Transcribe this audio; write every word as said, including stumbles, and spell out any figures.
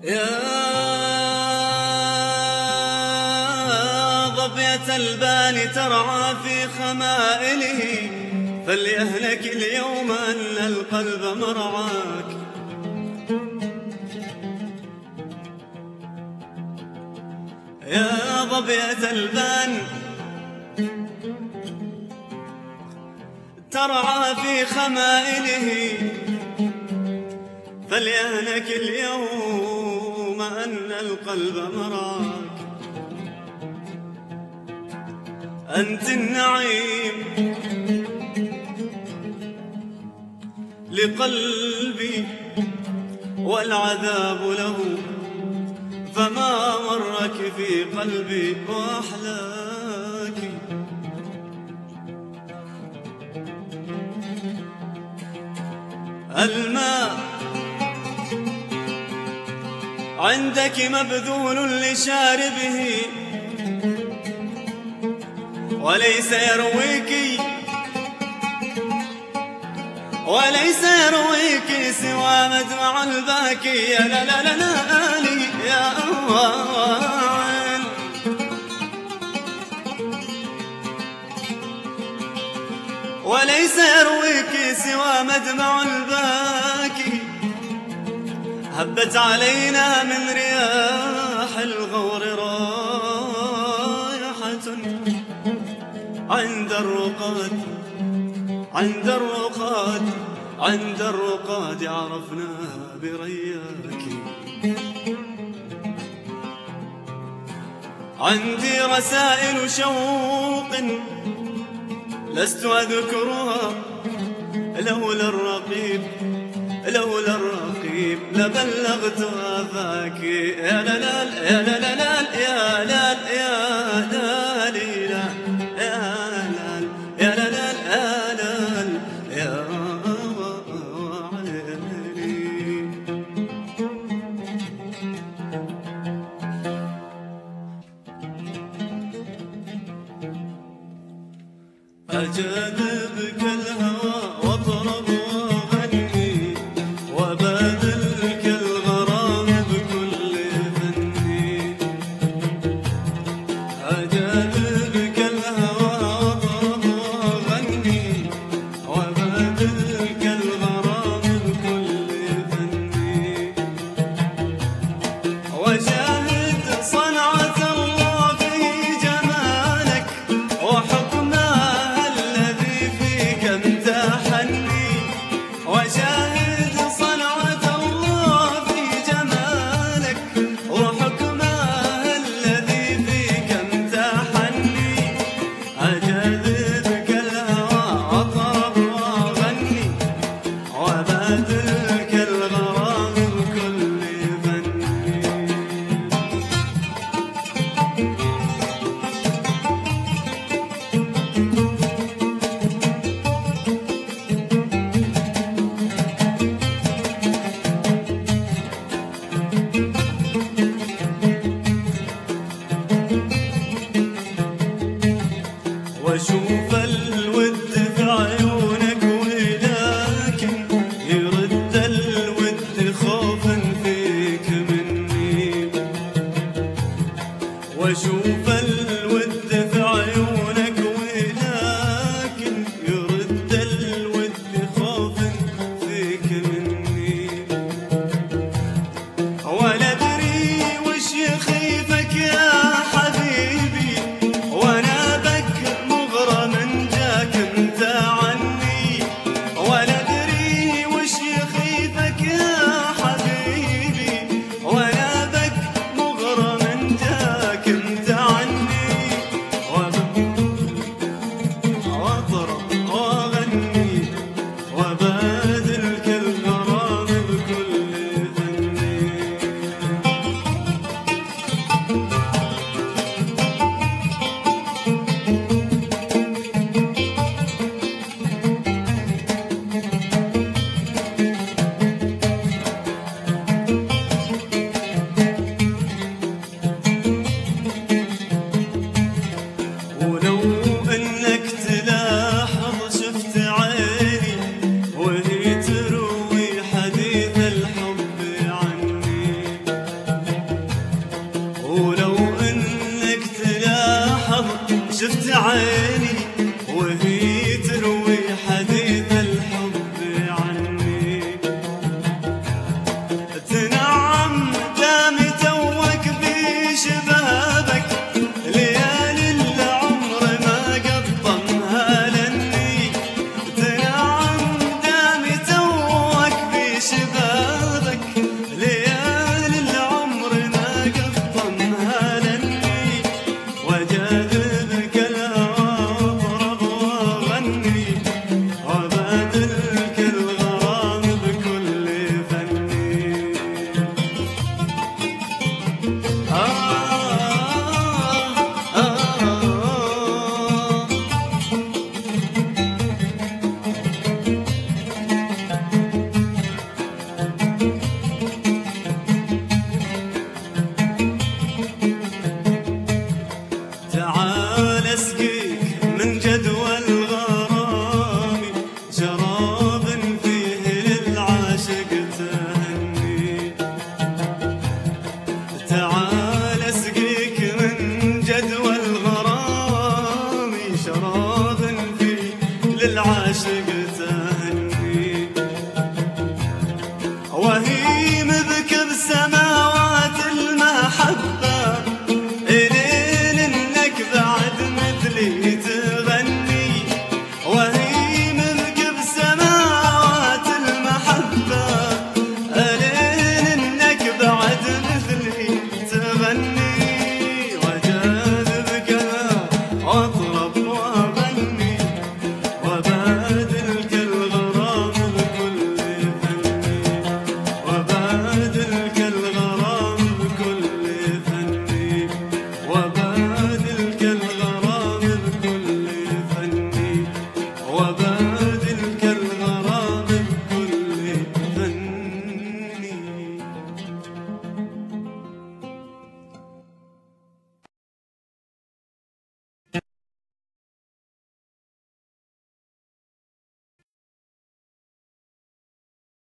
يا ظبية البال ترعى في خمائله، فليهلك اليوم أن القلب مرعاك. يا ظبية البال ترعى في خمائله، فليهلك اليوم أن القلب مرعاك. أنت النعيم لقلبي والعذاب له، فما مرك في قلبي وأحلاك. الماء عندك مبذول لشاربه، وليس يرويك وليس يرويك سوى مدمع الباكي. يا لا لا لا لا لي يا أوان، وليس يرويك سوى مدمع الباكي. هبت علينا من رياح الغور رائحة، عند الرقاد عند الرقاد عند الرقاد عرفنا برياك. عندي رسائل شوق لست أذكرها، لولا الرقيب لولا الرقيب لبلغت آفاك. يا لا لا يا لا لا لا يا لا يا لا لا يا لا يا لا لا يا أجذبك الهوى واطرب وغني، وبادلك الغرام بكل فني. أجذبك الهوى واطرب وغني، وبادلك الغرام بكل فني. وشاهد صنعة الله في جمالك، وحكم وشاهد صنعة الله في جمالك، وحكمها الذي فيك امتحني. أجذبك الهوى أطرب وأغني، وبادلك الغرام بكل فني. واشوف الود في عيونك، ولكن يرد الود خوفا فيك مني. واشوف الود في عيونك، ولكن يرد الود خوفا فيك مني. ولا ادري وش يخيفك يا حبيبي، وانا بك مغرما جاك انت عني. ولا ادري وش يخيفك يا حبيبي، وانا بك مغرما جاك انت عني. شفت عيني وهي تروي حديث الحب عني، تنعم دامي توك بشبابك ليالي العمر ما قطمها لني، تنعم دامي توك بشبابك ليالي العمر ما قطمها لني، وجاذبك الهوى اضرب واغني، وبادلك الغرام بكل فني. آه آه آه تعال اسقيك من جدوى الغرام شراب فيه للعاشق تهني، تعال اسقيك من جدوى الغرام شراب فيه للعاشق